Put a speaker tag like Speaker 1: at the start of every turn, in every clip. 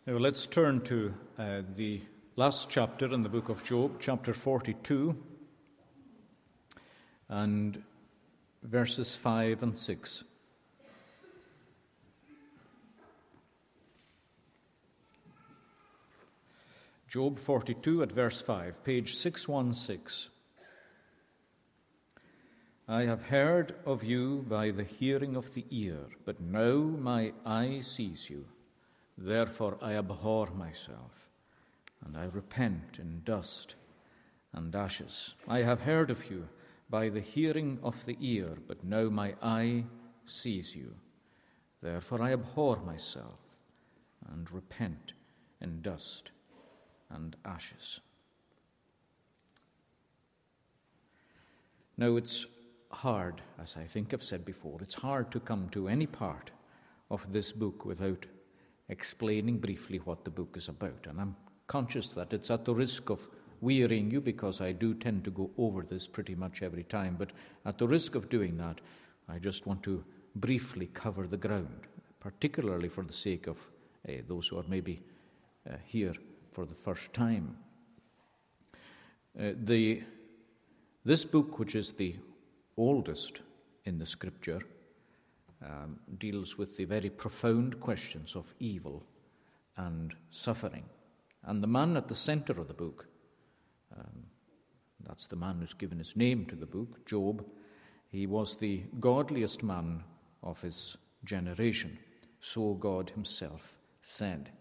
Speaker 1: Now let's turn to the last chapter in the book of Job, chapter 42, and verses 5 and 6. Job 42 at verse 5, page 616. I have heard of you by the hearing of the ear, but now my eye sees you. Therefore I abhor myself, and I repent in dust and ashes. I have heard of you by the hearing of the ear, but now my eye sees you. Therefore I abhor myself, and repent in dust and ashes. Now it's hard, as I think I've said before, it's hard to come to any part of this book without explaining briefly what the book is about. And I'm conscious that it's at the risk of wearying you, because I do tend to go over this pretty much every time. But at the risk of doing that, I just want to briefly cover the ground, particularly for the sake of those who are maybe here for the first time. This book, which is the oldest in the Scripture, deals with the very profound questions of evil and suffering. And the man at the center of the book, that's the man who's given his name to the book, Job. He was the godliest man of his generation, so God himself said.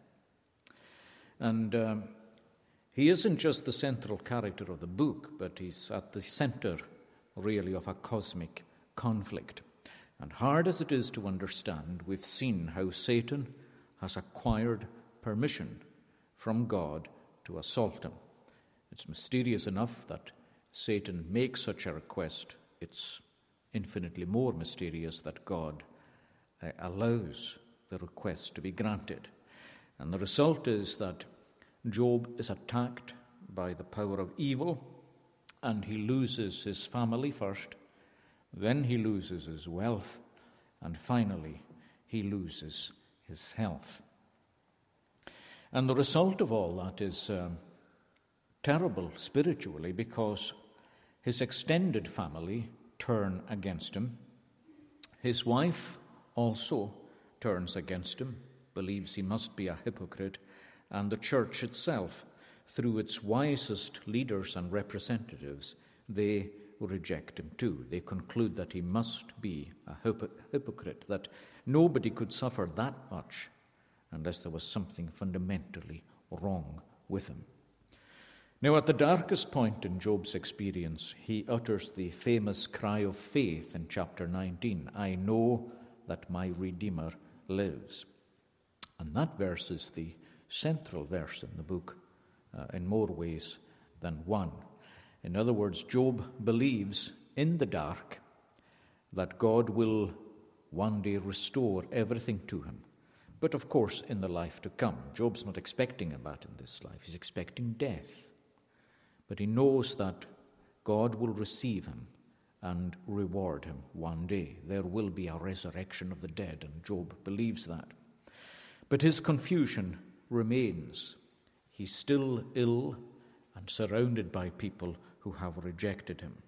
Speaker 1: And he isn't just the central character of the book, but he's at the center, really, of a cosmic conflict. And hard as it is to understand, we've seen how Satan has acquired permission from God to assault him. It's mysterious enough that Satan makes such a request. It's infinitely more mysterious that God allows the request to be granted. And the result is that Job is attacked by the power of evil, and he loses his family first. Then he loses his wealth, and finally he loses his health. And the result of all that is terrible spiritually, because his extended family turn against him. His wife also turns against him, believes he must be a hypocrite, and the church itself, through its wisest leaders and representatives, they reject him too. They conclude that he must be a hypocrite, that nobody could suffer that much unless there was something fundamentally wrong with him. Now, at the darkest point in Job's experience, he utters the famous cry of faith in chapter 19, I know that my Redeemer lives. And that verse is the central verse in the book in more ways than one. In other words, Job believes in the dark that God will one day restore everything to him. But of course, in the life to come. Job's not expecting that in this life. He's expecting death. But he knows that God will receive him and reward him one day. There will be a resurrection of the dead, and Job believes that. But his confusion remains. He's still ill and surrounded by people who have rejected him.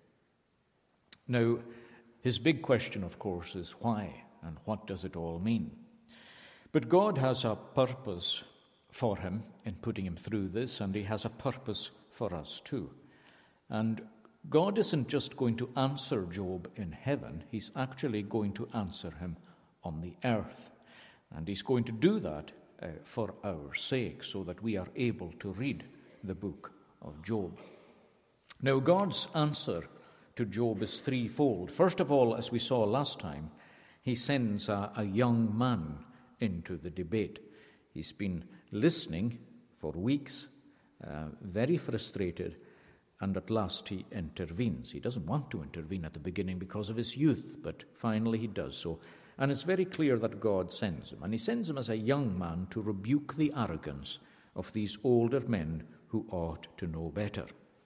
Speaker 1: Now, his big question, of course, is why, and what does it all mean? But God has a purpose for him in putting him through this, and he has a purpose for us too. And God isn't just going to answer Job in heaven, he's actually going to answer him on the earth. And he's going to do that for our sake, so that we are able to read the book of Job. Now, God's answer to Job is threefold. First of all, as we saw last time, he sends a young man into the debate. He's been listening for weeks, very frustrated, and at last he intervenes. He doesn't want to intervene at the beginning because of his youth, but finally he does so. And it's very clear that God sends him. And he sends him as a young man to rebuke the arrogance of these older men who ought to know better.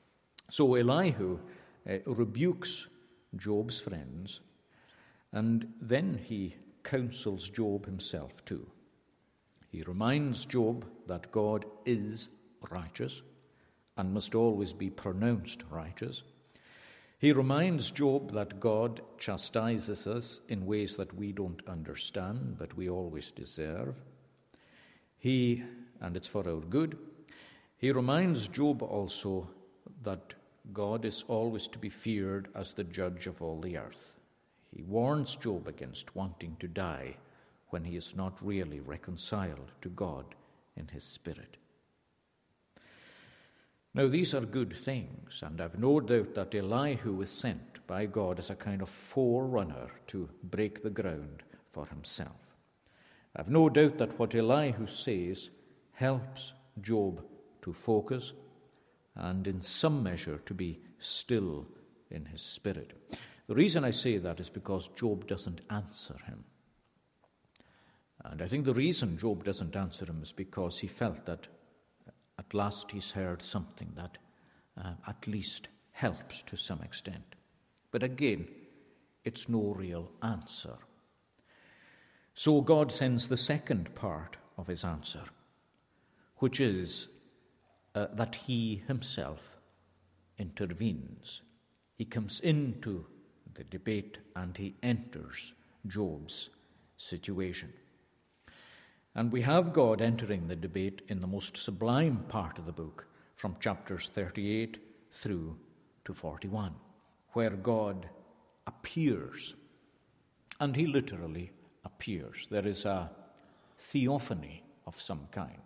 Speaker 1: So Elihu rebukes Job's friends, and then he counsels Job himself too. He reminds Job that God is righteous and must always be pronounced righteous. He reminds Job that God chastises us in ways that we don't understand, but we always deserve. And it's for our good. He reminds Job also that God is always to be feared as the judge of all the earth. He warns Job against wanting to die when he is not really reconciled to God in his spirit. Now, these are good things, and I've no doubt that Elihu is sent by God as a kind of forerunner to break the ground for himself. I've no doubt that what Elihu says helps Job to focus and in some measure to be still in his spirit. The reason I say that is because Job doesn't answer him. And I think the reason Job doesn't answer him is because he felt that at last he's heard something that at least helps to some extent. But again, it's no real answer. So God sends the second part of his answer, which is that he himself intervenes. He comes into the debate and he enters Job's situation. And we have God entering the debate in the most sublime part of the book, from chapters 38 through to 41, where God appears. And he literally appears. There is a theophany of some kind.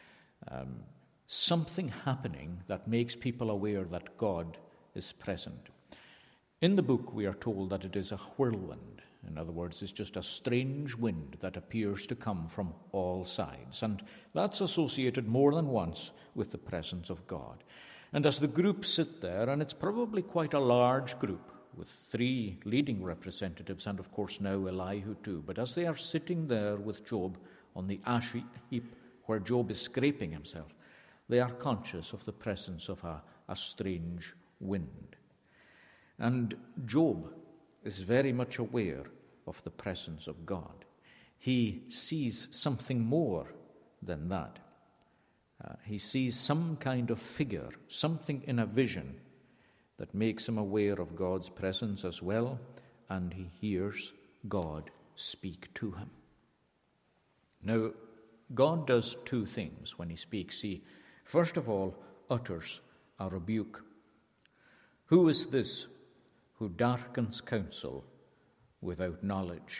Speaker 1: Something happening that makes people aware that God is present. In the book, we are told that it is a whirlwind. In other words, it's just a strange wind that appears to come from all sides. And that's associated more than once with the presence of God. And as the group sit there, and it's probably quite a large group with 3 leading representatives and, of course, now Elihu too. But as they are sitting there with Job on the ash heap where Job is scraping himself, they are conscious of the presence of a strange wind. And Job is very much aware of the presence of God. He sees something more than that. He sees some kind of figure, something in a vision that makes him aware of God's presence as well, and he hears God speak to him. Now, God does 2 things when he speaks. He, first of all, utters a rebuke. Who is this who darkens counsel without knowledge?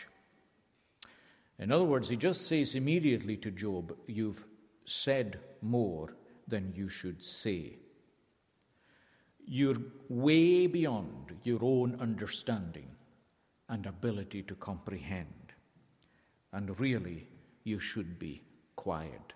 Speaker 1: In other words, he just says immediately to Job, you've said more than you should say. You're way beyond your own understanding and ability to comprehend. And really, you should be quiet.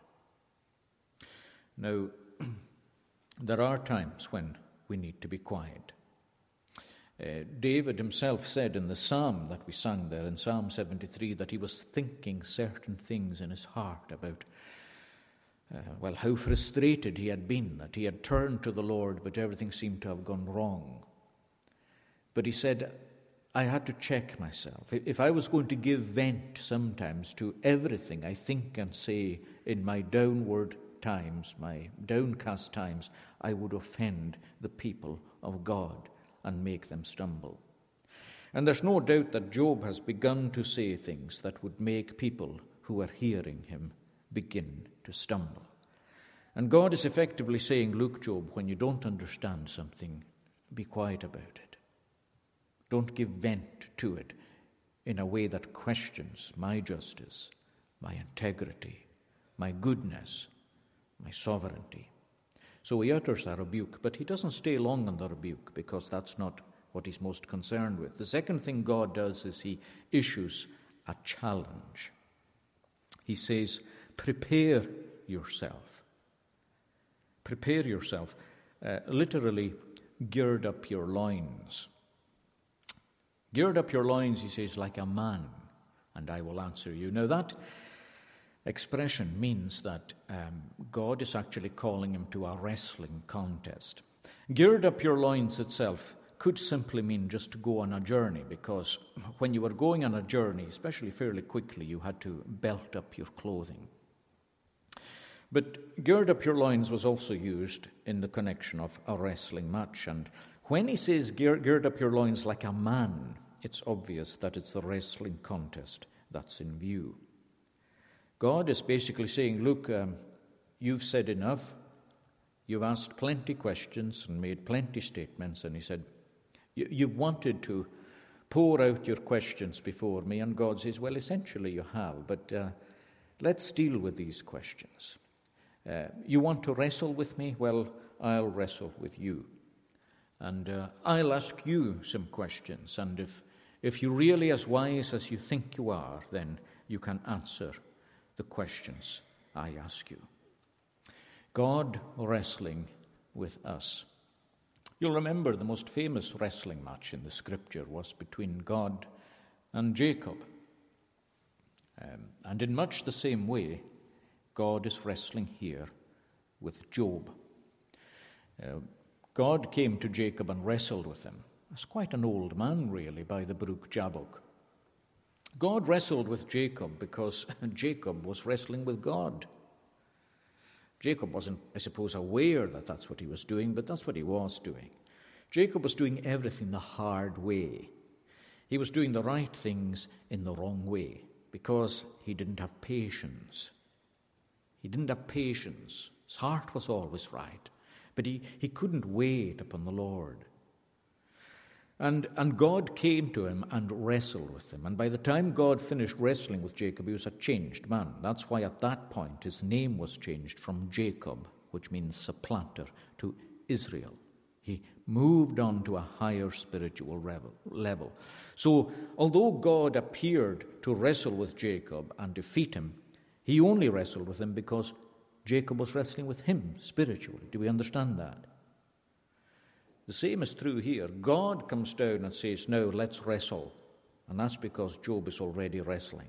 Speaker 1: Now, there are times when we need to be quiet. David himself said in the psalm that we sang there, in Psalm 73, that he was thinking certain things in his heart about, how frustrated he had been, that he had turned to the Lord, but everything seemed to have gone wrong. But he said, I had to check myself. If I was going to give vent sometimes to everything I think and say in my downward times, my downcast times, I would offend the people of God and make them stumble. And there's no doubt that Job has begun to say things that would make people who are hearing him begin to stumble. And God is effectively saying, look, Job, when you don't understand something, be quiet about it. Don't give vent to it in a way that questions my justice, my integrity, my goodness, my sovereignty. So he utters a rebuke, but he doesn't stay long on the rebuke because that's not what he's most concerned with. The second thing God does is he issues a challenge. He says, prepare yourself. Prepare yourself. Literally, gird up your loins. Gird up your loins, he says, like a man, and I will answer you. Now that expression means that God is actually calling him to a wrestling contest. Gird up your loins itself could simply mean just to go on a journey, because when you were going on a journey, especially fairly quickly, you had to belt up your clothing. But gird up your loins was also used in the connection of a wrestling match. And when he says gird up your loins like a man, it's obvious that it's the wrestling contest that's in view. God is basically saying, look, you've said enough. You've asked plenty questions and made plenty statements. And he said, you've wanted to pour out your questions before me. And God says, well, essentially you have, but let's deal with these questions. You want to wrestle with me? Well, I'll wrestle with you. And I'll ask you some questions. And if you're really as wise as you think you are, then you can answer the questions I ask you. God wrestling with us. You'll remember the most famous wrestling match in the Scripture was between God and Jacob. And in much the same way, God is wrestling here with Job. God came to Jacob and wrestled with him. As quite an old man, really, by the brook Jabbok. God wrestled with Jacob because Jacob was wrestling with God. Jacob wasn't, I suppose, aware that that's what he was doing, but that's what he was doing. Jacob was doing everything the hard way. He was doing the right things in the wrong way because he didn't have patience. He didn't have patience. His heart was always right, but he couldn't wait upon the Lord. And God came to him and wrestled with him. And by the time God finished wrestling with Jacob, he was a changed man. That's why at that point his name was changed from Jacob, which means supplanter, to Israel. He moved on to a higher spiritual level. So although God appeared to wrestle with Jacob and defeat him, he only wrestled with him because Jacob was wrestling with him spiritually. Do we understand that? The same is true here. God comes down and says, no, let's wrestle. And that's because Job is already wrestling.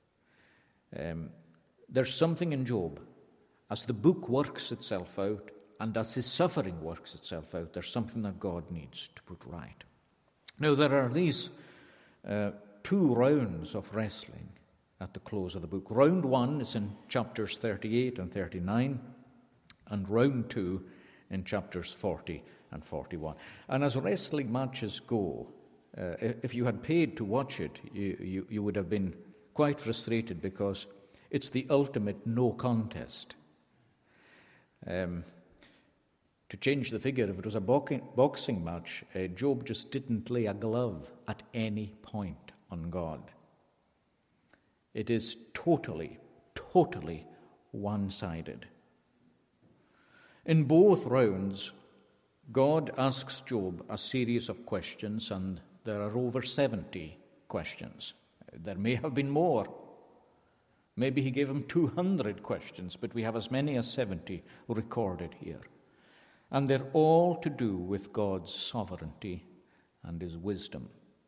Speaker 1: There's something in Job. As the book works itself out, and as his suffering works itself out, there's something that God needs to put right. Now, there are these 2 rounds of wrestling at the close of the book. Round 1 is in chapters 38 and 39, and round 2 in chapters 40 and 41. And as wrestling matches go, if you had paid to watch it, you would have been quite frustrated because it's the ultimate no contest. To change the figure, if it was a boxing match, Job just didn't lay a glove at any point on God. It is totally one-sided. In both rounds, God asks Job a series of questions, and there are over 70 questions. There may have been more. Maybe he gave him 200 questions, but we have as many as 70 recorded here. And they're all to do with God's sovereignty and his wisdom.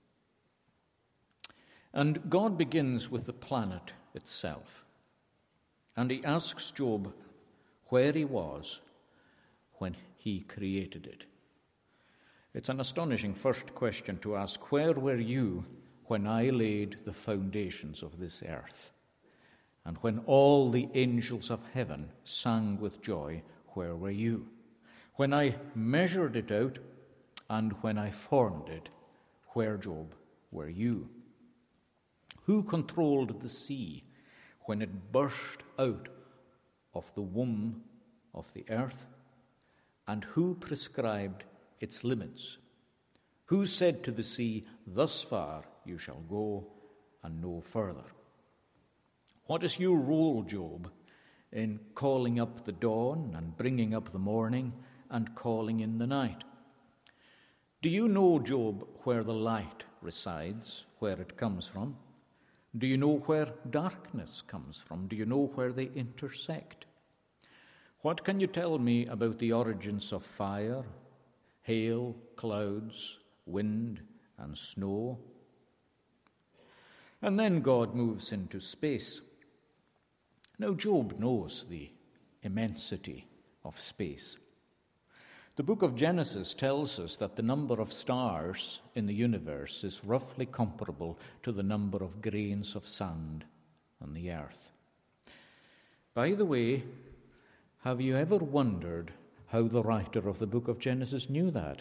Speaker 1: And God begins with the planet itself. And he asks Job where he was when he created it. It's an astonishing first question to ask, where were you when I laid the foundations of this earth? And when all the angels of heaven sang with joy, where were you? When I measured it out and when I formed it, where, Job, were you? Who controlled the sea when it burst out of the womb of the earth? And who prescribed its limits? Who said to the sea, thus far you shall go and no further? What is your role, Job, in calling up the dawn and bringing up the morning and calling in the night? Do you know, Job, where the light resides, where it comes from? Do you know where darkness comes from? Do you know where they intersect? What can you tell me about the origins of fire, hail, clouds, wind, and snow? And then God moves into space. Now, Job knows the immensity of space. The book of Genesis tells us that the number of stars in the universe is roughly comparable to the number of grains of sand on the earth. By the way, Have you ever wondered how the writer of the book of Genesis knew that?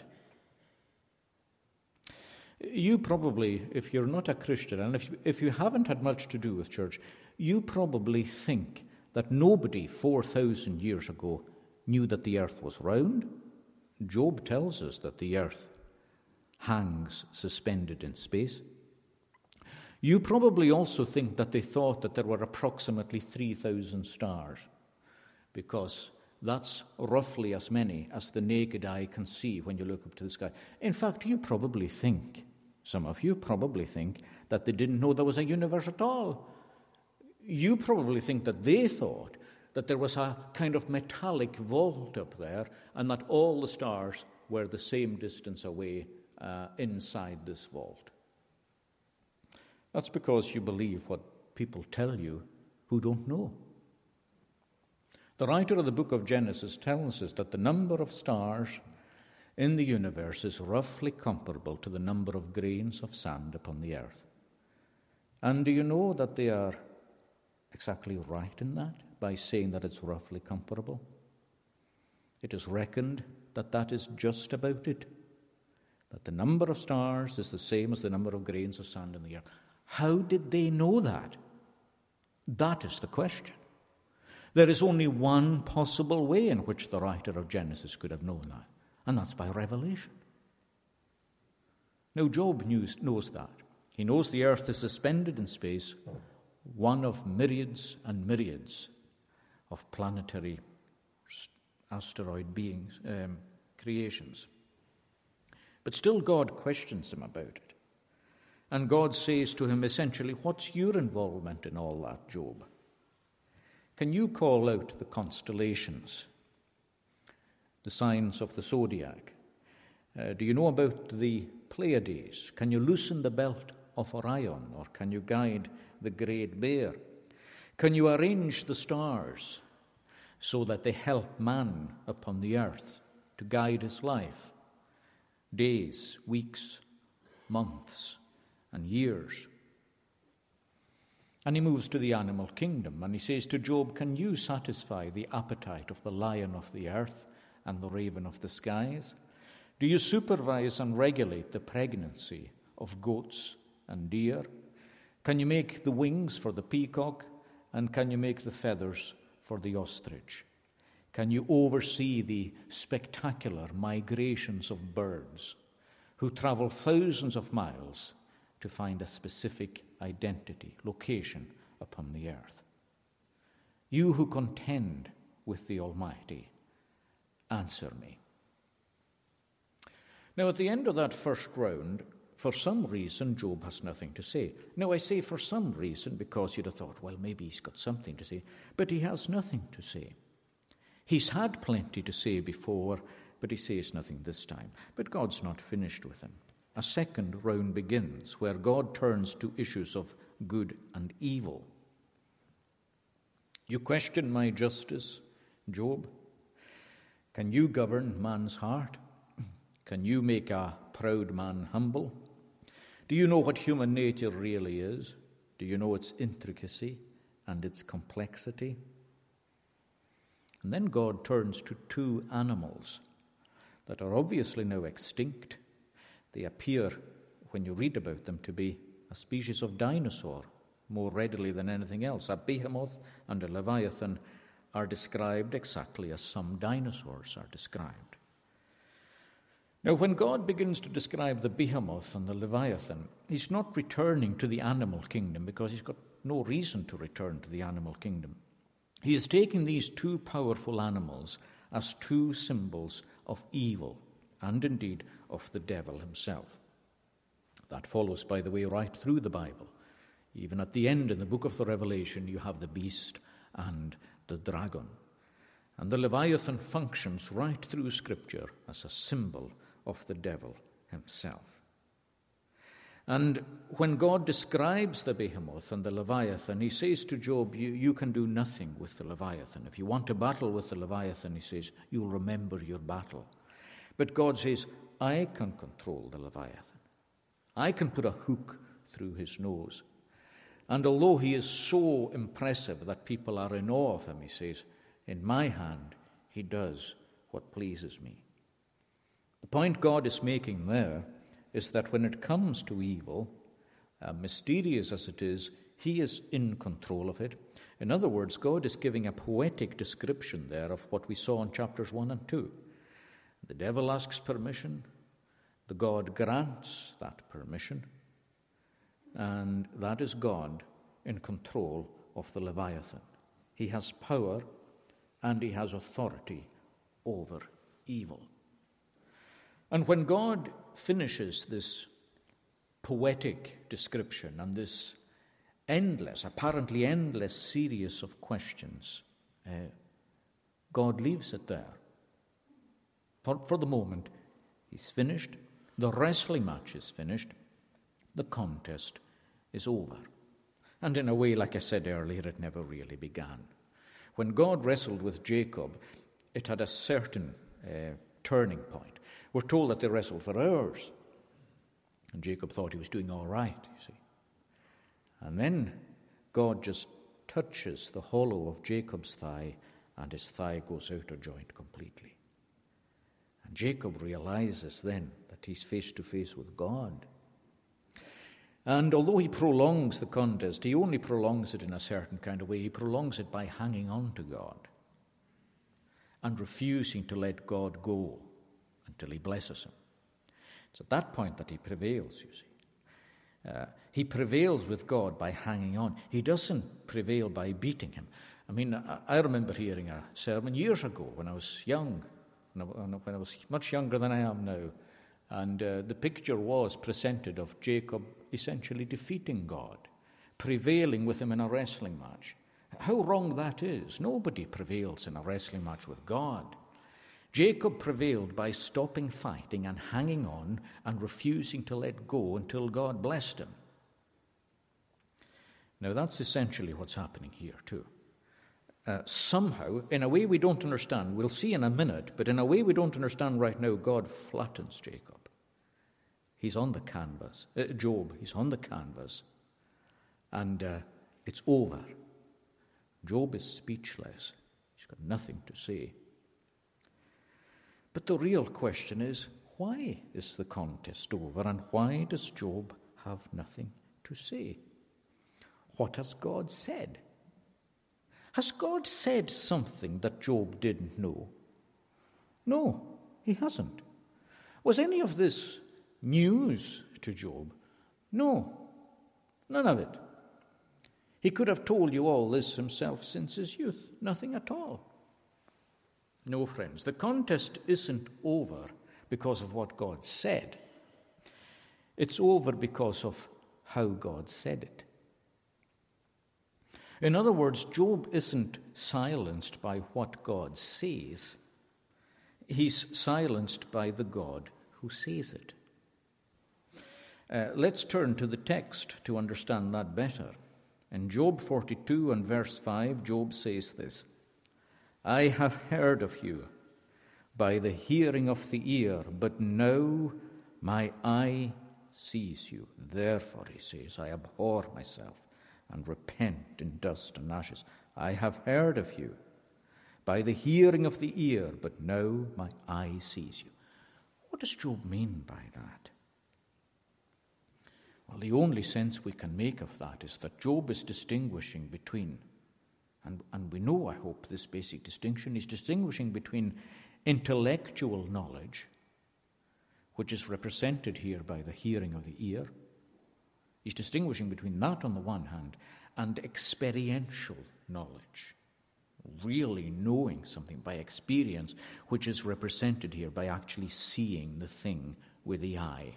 Speaker 1: You probably, if you're not a Christian, and if you haven't had much to do with church, you probably think that nobody 4,000 years ago knew that the earth was round. Job tells us that the earth hangs suspended in space. You probably also think that they thought that there were approximately 3,000 stars, because that's roughly as many as the naked eye can see when you look up to the sky. In fact, some of you probably think that they didn't know there was a universe at all. You probably think that they thought that there was a kind of metallic vault up there and that all the stars were the same distance away inside this vault. That's because you believe what people tell you who don't know. The writer of the book of Genesis tells us that the number of stars in the universe is roughly comparable to the number of grains of sand upon the earth. And do you know that they are exactly right in that by saying that it's roughly comparable? It is reckoned that that is just about it, that the number of stars is the same as the number of grains of sand in the earth. How did they know that? That is the question. There is only one possible way in which the writer of Genesis could have known that, and that's by revelation. Now, Job knows that. He knows the earth is suspended in space, one of myriads and myriads of planetary asteroid beings, creations. But still God questions him about it. And God says to him essentially, what's your involvement in all that, Job? Can you call out the constellations, the signs of the zodiac? Do you know about the Pleiades? Can you loosen the belt of Orion, or can you guide the Great Bear? Can you arrange the stars so that they help man upon the earth to guide his life? Days, weeks, months, and years. And he moves to the animal kingdom, and he says to Job, can you satisfy the appetite of the lion of the earth and the raven of the skies? Do you supervise and regulate the pregnancy of goats and deer? Can you make the wings for the peacock, and can you make the feathers for the ostrich? Can you oversee the spectacular migrations of birds who travel thousands of miles to find a specific identity, location upon the earth? You who contend with the Almighty, answer me. Now, at the end of that first round, for some reason, Job has nothing to say. Now, I say for some reason because you'd have thought, well, maybe he's got something to say. But he has nothing to say. He's had plenty to say before, but he says nothing this time. But God's not finished with him. A second round begins where God turns to issues of good and evil. You question my justice, Job? Can you govern man's heart? Can you make a proud man humble? Do you know what human nature really is? Do you know its intricacy and its complexity? And then God turns to two animals that are obviously now extinct. They appear, when you read about them, to be a species of dinosaur more readily than anything else. A behemoth and a leviathan are described exactly as some dinosaurs are described. Now, when God begins to describe the behemoth and the leviathan, he's not returning to the animal kingdom because he's got no reason to return to the animal kingdom. He is taking these two powerful animals as two symbols of evil and indeed of the devil himself. That follows, by the way, right through the Bible. Even at the end in the book of the Revelation, you have the beast and the dragon. And the leviathan functions right through Scripture as a symbol of the devil himself. And when God describes the behemoth and the leviathan, he says to Job, you can do nothing with the leviathan. If you want to battle with the leviathan, he says, you'll remember your battle. But God says, I can control the leviathan. I can put a hook through his nose. And although he is so impressive that people are in awe of him, he says, In my hand, he does what pleases me. The point God is making there is that when it comes to evil, mysterious as it is, he is in control of it. In other words, God is giving a poetic description there of what we saw in chapters 1 and 2. The devil asks permission, the God grants that permission, and that is God in control of the Leviathan. He has power and he has authority over evil. And when God finishes this poetic description and this apparently endless series of questions, God leaves it there. For the moment, he's finished. The wrestling match is finished. The contest is over. And in a way, like I said earlier, it never really began. When God wrestled with Jacob, it had a certain turning point. We're told that they wrestled for hours. And Jacob thought he was doing all right, you see. And then God just touches the hollow of Jacob's thigh, and his thigh goes out of joint completely. And Jacob realizes then that he's face to face with God. And although he prolongs the contest, he only prolongs it in a certain kind of way. He prolongs it by hanging on to God and refusing to let God go until he blesses him. It's at that point that he prevails, you see. He prevails with God by hanging on. He doesn't prevail by beating him. I mean, I remember hearing a sermon years ago when I was young, when I was much younger than I am now. And the picture was presented of Jacob essentially defeating God, prevailing with him in a wrestling match. How wrong that is. Nobody prevails in a wrestling match with God. Jacob prevailed by stopping fighting and hanging on and refusing to let go until God blessed him. Now that's essentially what's happening here too. Somehow, in a way we don't understand, we'll see in a minute, but in a way we don't understand right now, God flattens Jacob. He's on the canvas. Job, he's on the canvas. And it's over. Job is speechless. He's got nothing to say. But the real question is, why is the contest over, and why does Job have nothing to say? What has God said? Has God said something that Job didn't know? No, he hasn't. Was any of this news to Job? No, none of it. He could have told you all this himself since his youth. Nothing at all. No, friends, the contest isn't over because of what God said. It's over because of how God said it. In other words, Job isn't silenced by what God says. He's silenced by the God who says it. Let's turn to the text to understand that better. In Job 42 and verse 5, Job says this: I have heard of you by the hearing of the ear, but now my eye sees you. Therefore, he says, I abhor myself and repent in dust and ashes. I have heard of you by the hearing of the ear, but now my eye sees you. What does Job mean by that? Well, the only sense we can make of that is that Job is distinguishing between, and we know, I hope, this basic distinction, he's distinguishing between intellectual knowledge, which is represented here by the hearing of the ear. He's distinguishing between that on the one hand and experiential knowledge, really knowing something by experience, which is represented here by actually seeing the thing with the eye.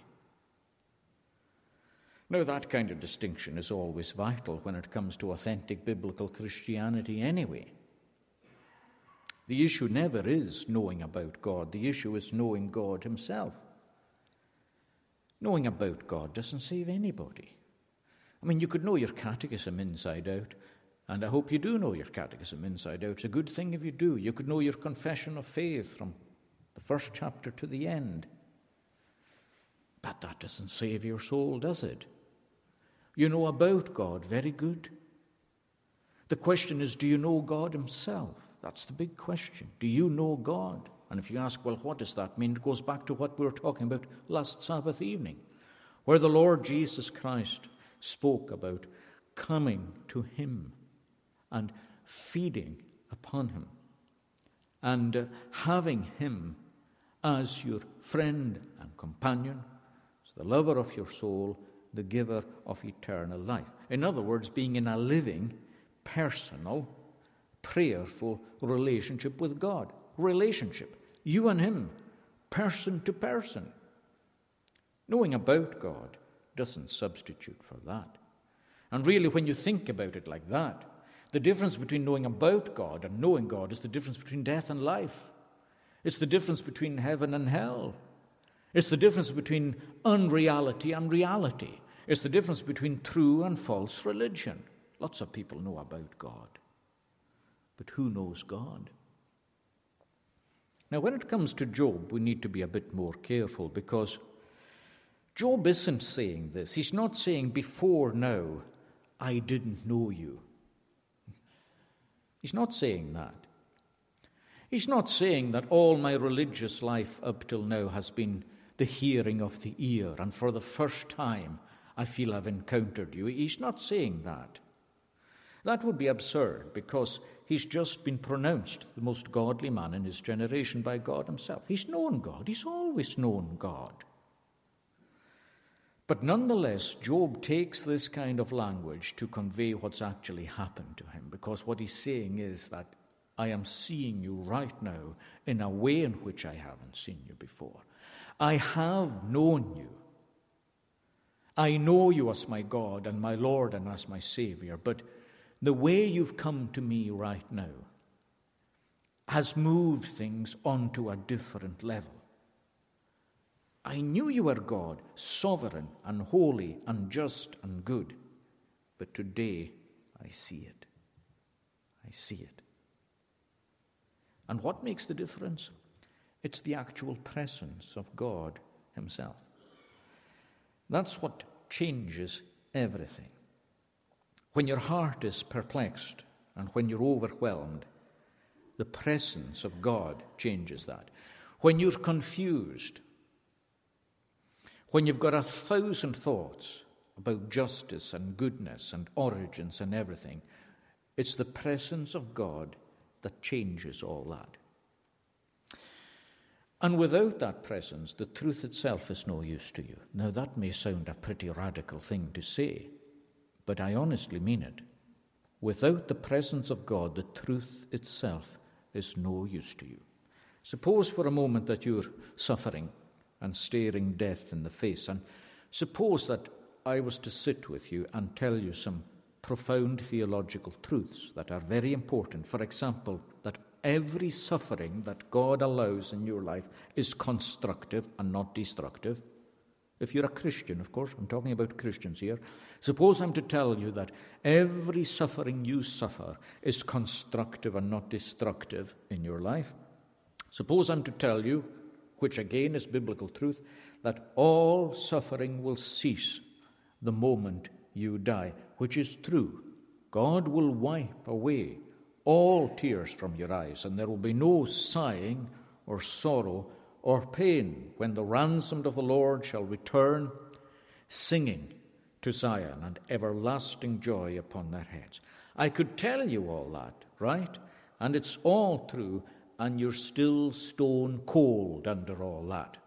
Speaker 1: Now, that kind of distinction is always vital when it comes to authentic biblical Christianity anyway. The issue never is knowing about God. The issue is knowing God himself. Knowing about God doesn't save anybody. I mean, you could know your catechism inside out, and I hope you do know your catechism inside out. It's a good thing if you do. You could know your confession of faith from the first chapter to the end. But that doesn't save your soul, does it? You know about God, very good. The question is, do you know God himself? That's the big question. Do you know God? And if you ask, well, what does that mean? It goes back to what we were talking about last Sabbath evening, where the Lord Jesus Christ spoke about coming to him and feeding upon him and having him as your friend and companion, as the lover of your soul, the giver of eternal life. In other words, being in a living, personal, prayerful relationship with God. Relationship. You and him, person to person. Knowing about God doesn't substitute for that. And really, when you think about it like that, the difference between knowing about God and knowing God is the difference between death and life. It's the difference between heaven and hell. It's the difference between unreality and reality. It's the difference between true and false religion. Lots of people know about God. But who knows God? Now, when it comes to Job, we need to be a bit more careful, because Job isn't saying this. He's not saying, before now, I didn't know you. He's not saying that. He's not saying that all my religious life up till now has been the hearing of the ear, and for the first time I feel I've encountered you. He's not saying that. That would be absurd, because he's just been pronounced the most godly man in his generation by God himself. He's known God. He's always known God. But nonetheless, Job takes this kind of language to convey what's actually happened to him, because what he's saying is that I am seeing you right now in a way in which I haven't seen you before. I have known you. I know you as my God and my Lord and as my Savior, but the way you've come to me right now has moved things onto a different level. I knew you were God, sovereign and holy and just and good, but today I see it. I see it. And what makes the difference? It's the actual presence of God himself. That's what changes everything. When your heart is perplexed and when you're overwhelmed, the presence of God changes that. When you're confused, when you've got 1,000 thoughts about justice and goodness and origins and everything, it's the presence of God that changes all that. And without that presence, the truth itself is no use to you. Now, that may sound a pretty radical thing to say, but I honestly mean it. Without the presence of God, the truth itself is no use to you. Suppose for a moment that you're suffering and staring death in the face, and suppose that I was to sit with you and tell you some profound theological truths that are very important. For example, that every suffering that God allows in your life is constructive and not destructive. If you're a Christian, of course, I'm talking about Christians here. Suppose I'm to tell you that every suffering you suffer is constructive and not destructive in your life. Suppose I'm to tell you, which again is biblical truth, that all suffering will cease the moment you die, which is true. God will wipe away all tears from your eyes, and there will be no sighing or sorrow or pain when the ransomed of the Lord shall return, singing to Zion, and everlasting joy upon their heads. I could tell you all that, right? And it's all true, and you're still stone cold under all that.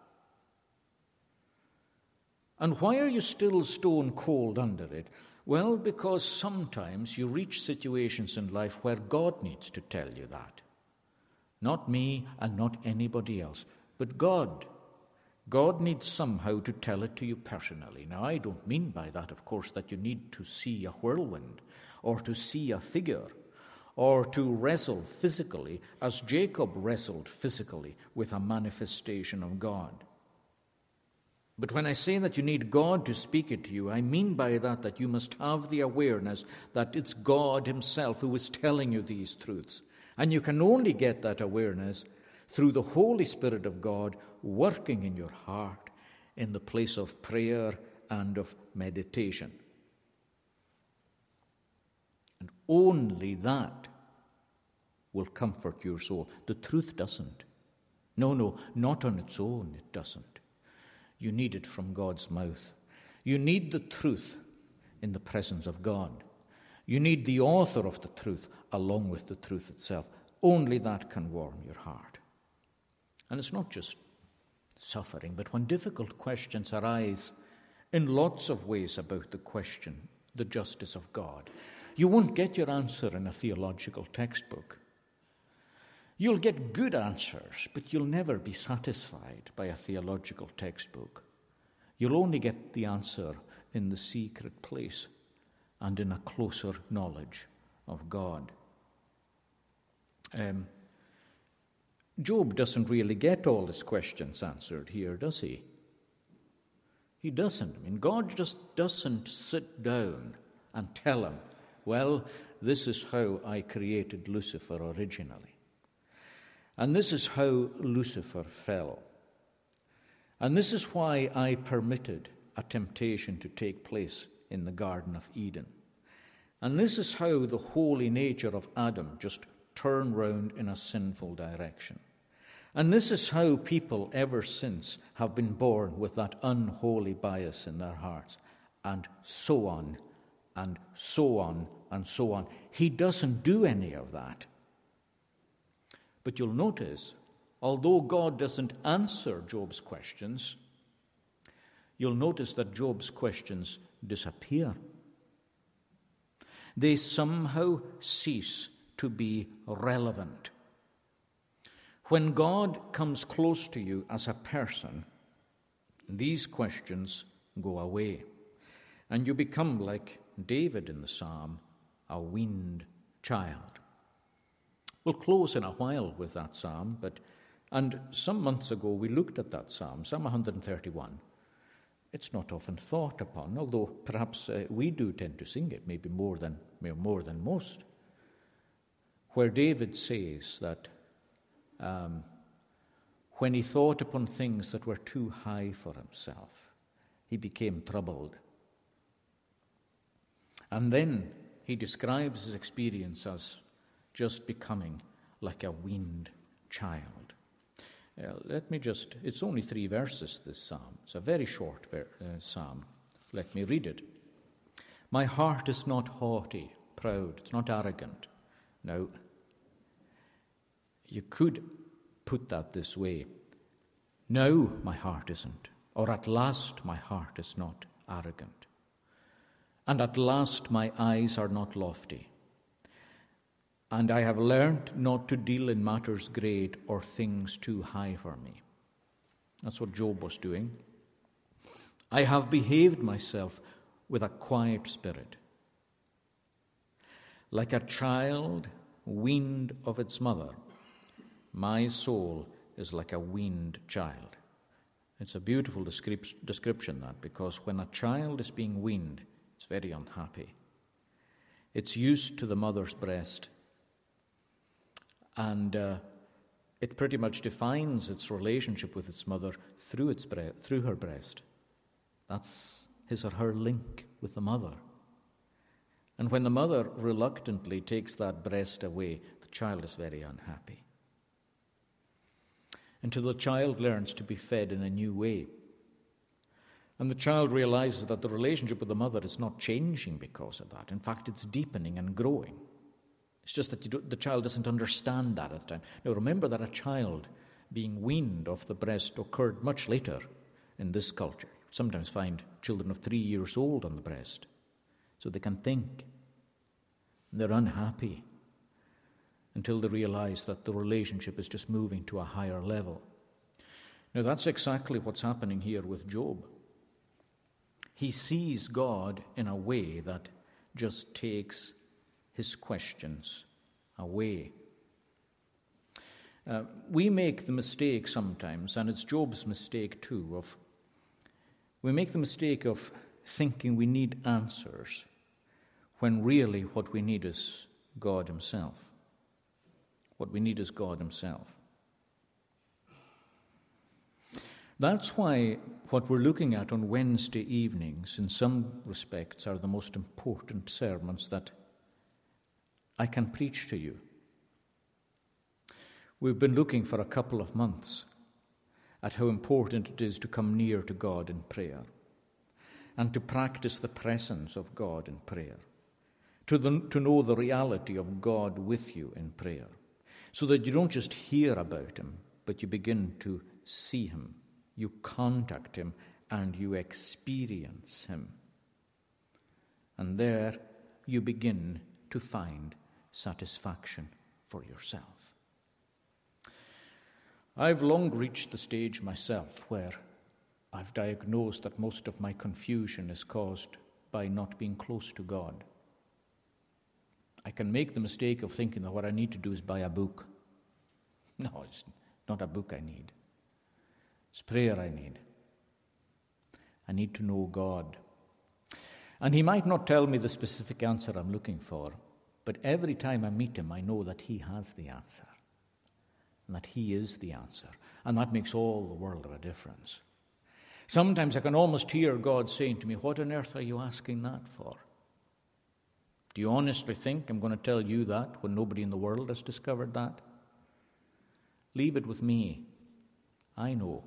Speaker 1: And why are you still stone cold under it? Well, because sometimes you reach situations in life where God needs to tell you that. Not me and not anybody else, but God. God needs somehow to tell it to you personally. Now, I don't mean by that, of course, that you need to see a whirlwind or to see a figure or to wrestle physically, as Jacob wrestled physically with a manifestation of God. But when I say that you need God to speak it to you, I mean by that you must have the awareness that it's God himself who is telling you these truths. And you can only get that awareness through the Holy Spirit of God working in your heart in the place of prayer and of meditation. And only that will comfort your soul. The truth doesn't. No, not on its own, it doesn't. You need it from God's mouth. You need the truth in the presence of God. You need the author of the truth along with the truth itself. Only that can warm your heart. And it's not just suffering, but when difficult questions arise in lots of ways about the question, the justice of God, you won't get your answer in a theological textbook. You'll get good answers, but you'll never be satisfied by a theological textbook. You'll only get the answer in the secret place and in a closer knowledge of God. Job doesn't really get all his questions answered here, does he? He doesn't. I mean, God just doesn't sit down and tell him, well, this is how I created Lucifer originally. And this is how Lucifer fell. And this is why I permitted a temptation to take place in the Garden of Eden. And this is how the holy nature of Adam just turned round in a sinful direction. And this is how people ever since have been born with that unholy bias in their hearts. And so on, and so on, and so on. He doesn't do any of that. But you'll notice, although God doesn't answer Job's questions, you'll notice that Job's questions disappear. They somehow cease to be relevant. When God comes close to you as a person, these questions go away, and you become like David in the psalm, a weaned child. We'll close in a while with that psalm, and some months ago we looked at that psalm, Psalm 131. It's not often thought upon, although perhaps we do tend to sing it, maybe more than most, where David says that when he thought upon things that were too high for himself, he became troubled. And then he describes his experience as just becoming like a weaned child. It's only 3 verses, this psalm. It's a very short psalm. Let me read it. My heart is not haughty, proud, it's not arrogant. Now, you could put that this way. No, my heart isn't. Or at last my heart is not arrogant. And at last my eyes are not lofty. And I have learnt not to deal in matters great or things too high for me. That's what Job was doing. I have behaved myself with a quiet spirit. Like a child weaned of its mother, my soul is like a weaned child. It's a beautiful description, that, because when a child is being weaned, it's very unhappy. It's used to the mother's breast, and it pretty much defines its relationship with its mother through her breast. That's his or her link with the mother. And when the mother reluctantly takes that breast away, the child is very unhappy. Until the child learns to be fed in a new way. And the child realizes that the relationship with the mother is not changing because of that. In fact, it's deepening and growing. It's just that the child doesn't understand that at the time. Now, remember that a child being weaned off the breast occurred much later in this culture. You sometimes find children of 3 years old on the breast, so they can think. And they're unhappy until they realize that the relationship is just moving to a higher level. Now, that's exactly what's happening here with Job. He sees God in a way that just takes his questions away. We make the mistake sometimes, and it's Job's mistake too, we make the mistake of thinking we need answers when really what we need is God himself. What we need is God himself. That's why what we're looking at on Wednesday evenings, in some respects, are the most important sermons that I can preach to you. We've been looking for a couple of months at how important it is to come near to God in prayer and to practice the presence of God in prayer, to know the reality of God with you in prayer, so that you don't just hear about him, but you begin to see him, you contact him, and you experience him. And there you begin to find satisfaction for yourself. I've long reached the stage myself where I've diagnosed that most of my confusion is caused by not being close to God. I can make the mistake of thinking that what I need to do is buy a book. No, it's not a book I need. It's prayer I need. I need to know God. And he might not tell me the specific answer I'm looking for, but every time I meet him, I know that he has the answer, and that he is the answer. And that makes all the world of a difference. Sometimes I can almost hear God saying to me, what on earth are you asking that for? Do you honestly think I'm going to tell you that when nobody in the world has discovered that? Leave it with me. I know.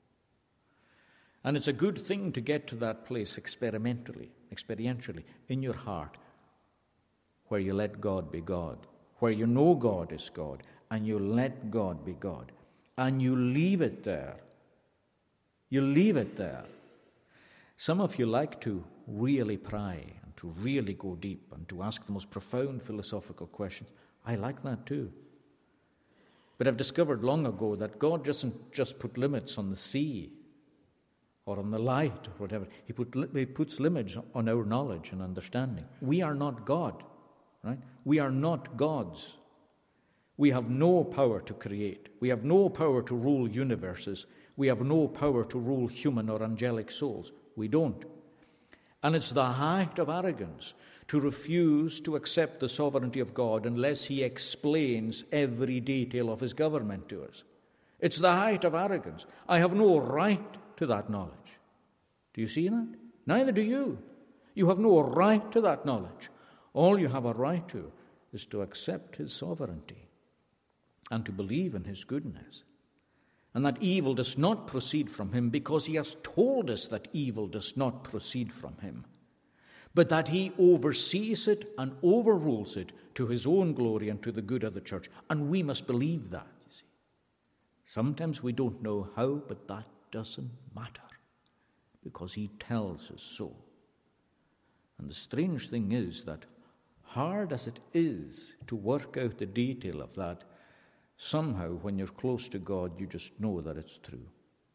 Speaker 1: And it's a good thing to get to that place experientially, in your heart, where you let God be God, where you know God is God, and you let God be God, and you leave it there. You leave it there. Some of you like to really pry and to really go deep and to ask the most profound philosophical questions. I like that too. But I've discovered long ago that God doesn't just put limits on the sea or on the light or whatever. He puts limits on our knowledge and understanding. We are not God, right? We are not gods. We have no power to create. We have no power to rule universes. We have no power to rule human or angelic souls. We don't. And it's the height of arrogance to refuse to accept the sovereignty of God unless he explains every detail of his government to us. It's the height of arrogance. I have no right to that knowledge. Do you see that? Neither do you. You have no right to that knowledge. All you have a right to is to accept his sovereignty and to believe in his goodness. And that evil does not proceed from him because he has told us that evil does not proceed from him, but that he oversees it and overrules it to his own glory and to the good of the church. And we must believe that, you see. Sometimes we don't know how, but that doesn't matter because he tells us so. And the strange thing is that hard as it is to work out the detail of that, somehow when you're close to God, you just know that it's true.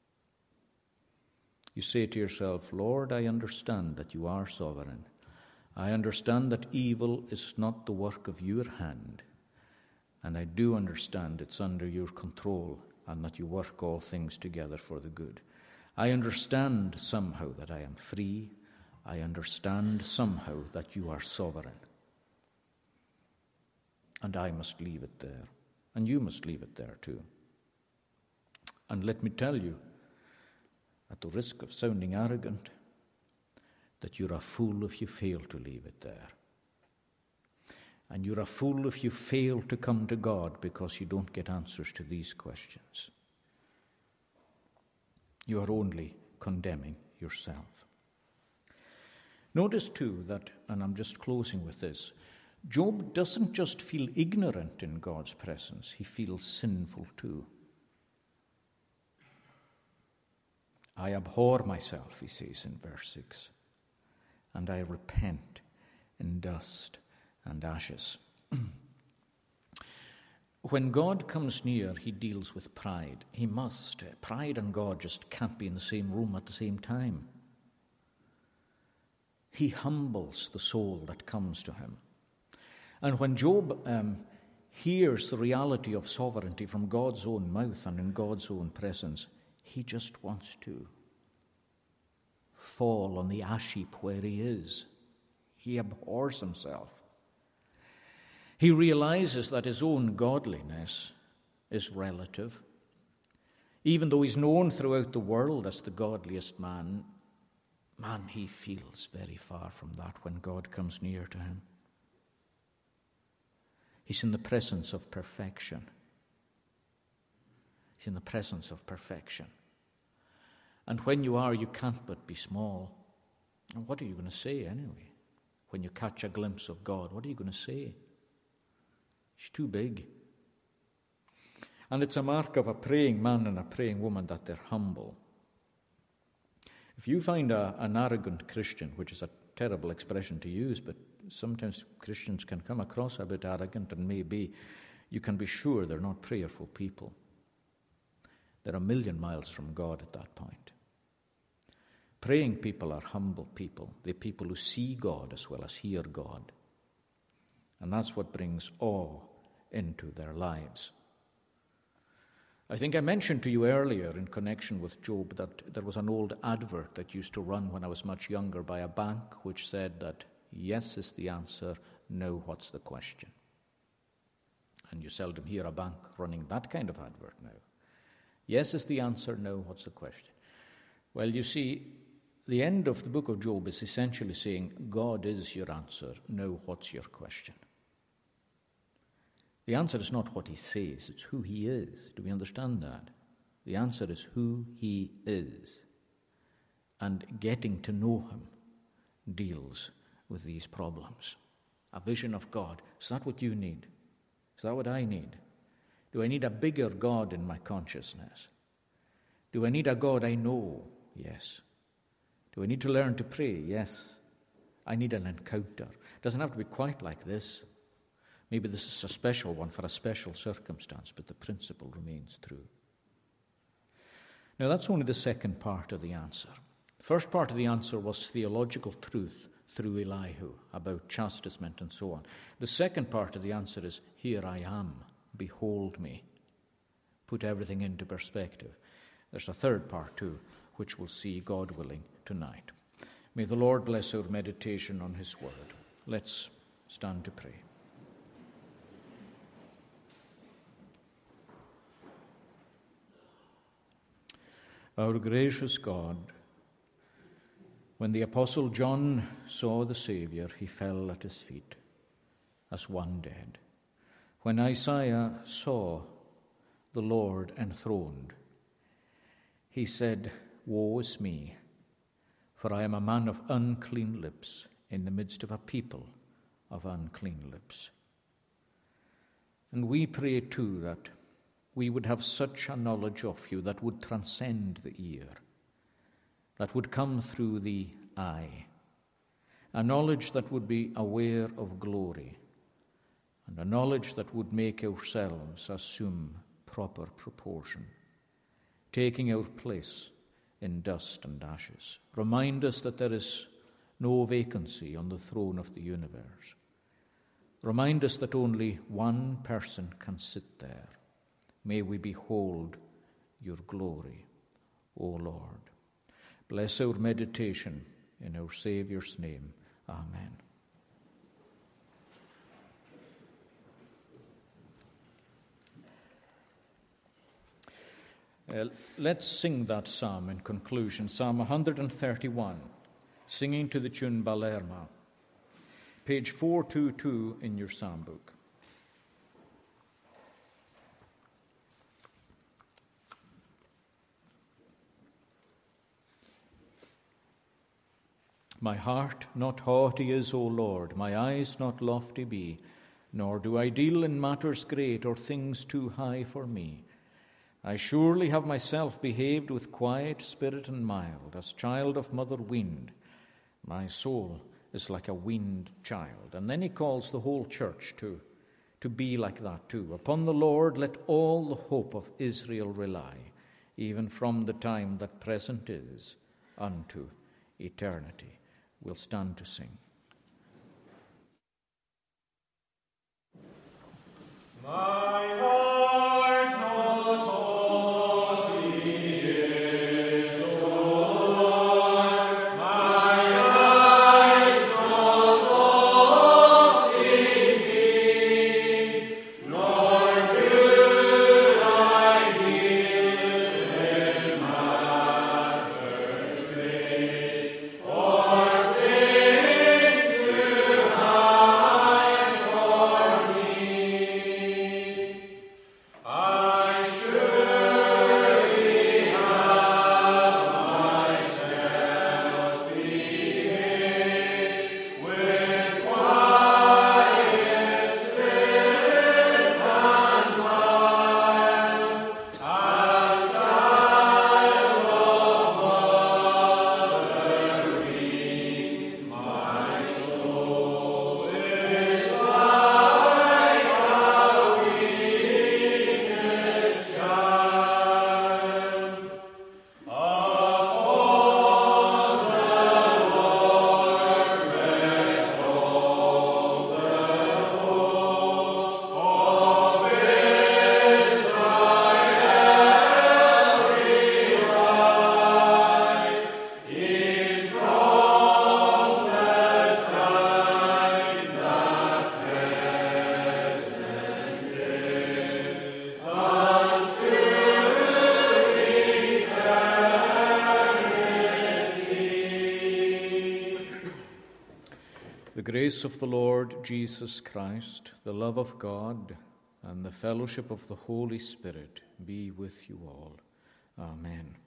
Speaker 1: You say to yourself, Lord, I understand that you are sovereign. I understand that evil is not the work of your hand. And I do understand it's under your control and that you work all things together for the good. I understand somehow that I am free. I understand somehow that you are sovereign. And I must leave it there. And you must leave it there too. And let me tell you, at the risk of sounding arrogant, that you're a fool if you fail to leave it there. And you're a fool if you fail to come to God because you don't get answers to these questions. You are only condemning yourself. Notice too that, and I'm just closing with this, Job doesn't just feel ignorant in God's presence, he feels sinful too. I abhor myself, he says in verse 6, and I repent in dust and ashes. When God comes near, he deals with pride. He must. Pride and God just can't be in the same room at the same time. He humbles the soul that comes to him. And when Job hears the reality of sovereignty from God's own mouth and in God's own presence, he just wants to fall on the ash heap where he is. He abhors himself. He realizes that his own godliness is relative. Even though he's known throughout the world as the godliest man, he feels very far from that when God comes near to him. He's in the presence of perfection. He's in the presence of perfection. And when you are, you can't but be small. And what are you going to say anyway? When you catch a glimpse of God, what are you going to say? He's too big. And it's a mark of a praying man and a praying woman that they're humble. If you find an arrogant Christian, which is a terrible expression to use, but sometimes Christians can come across a bit arrogant, and maybe you can be sure they're not prayerful people. They're a million miles from God at that point. Praying people are humble people. They're people who see God as well as hear God. And that's what brings awe into their lives. I think I mentioned to you earlier in connection with Job that there was an old advert that used to run when I was much younger by a bank which said that yes is the answer, no, what's the question? And you seldom hear a bank running that kind of advert now. Yes is the answer, no, what's the question? Well, you see, the end of the book of Job is essentially saying, God is your answer, no, what's your question? The answer is not what he says, it's who he is. Do we understand that? The answer is who he is. And getting to know him deals with these problems. A vision of God. Is that what you need? Is that what I need? Do I need a bigger God in my consciousness? Do I need a God I know? Yes. Do I need to learn to pray? Yes. I need an encounter. It doesn't have to be quite like this. Maybe this is a special one for a special circumstance, but the principle remains true. Now, that's only the second part of the answer. The first part of the answer was theological truth through Elihu about chastisement and so on. The second part of the answer is, here I am, behold me. Put everything into perspective. There's a third part too, which we'll see, God willing, tonight. May the Lord bless our meditation on his word. Let's stand to pray. Our gracious God, when the Apostle John saw the Saviour, he fell at his feet as one dead. When Isaiah saw the Lord enthroned, he said, Woe is me, for I am a man of unclean lips, in the midst of a people of unclean lips. And we pray too that we would have such a knowledge of you that would transcend the ear, that would come through the eye, a knowledge that would be aware of glory, and a knowledge that would make ourselves assume proper proportion, taking our place in dust and ashes. Remind us that there is no vacancy on the throne of the universe. Remind us that only one person can sit there. May we behold your glory, O Lord. Bless our meditation in our Saviour's name. Amen. Let's sing that psalm in conclusion. Psalm 131, singing to the tune Balerma. Page 422 in your psalm book. My heart not haughty is, O Lord, my eyes not lofty be, nor do I deal in matters great or things too high for me. I surely have myself behaved with quiet spirit and mild, as child of mother weaned. My soul is like a weaned child. And then he calls the whole church to be like that too. Upon the Lord let all the hope of Israel rely, even from the time that present is unto eternity. We'll stand to sing.
Speaker 2: My heart not haughty is, O Lord, my eyes not lofty be, nor do I deal in matters great, or things too high for me.
Speaker 1: The grace of the Lord Jesus Christ, the love of God, and the fellowship of the Holy Spirit be with you all. Amen.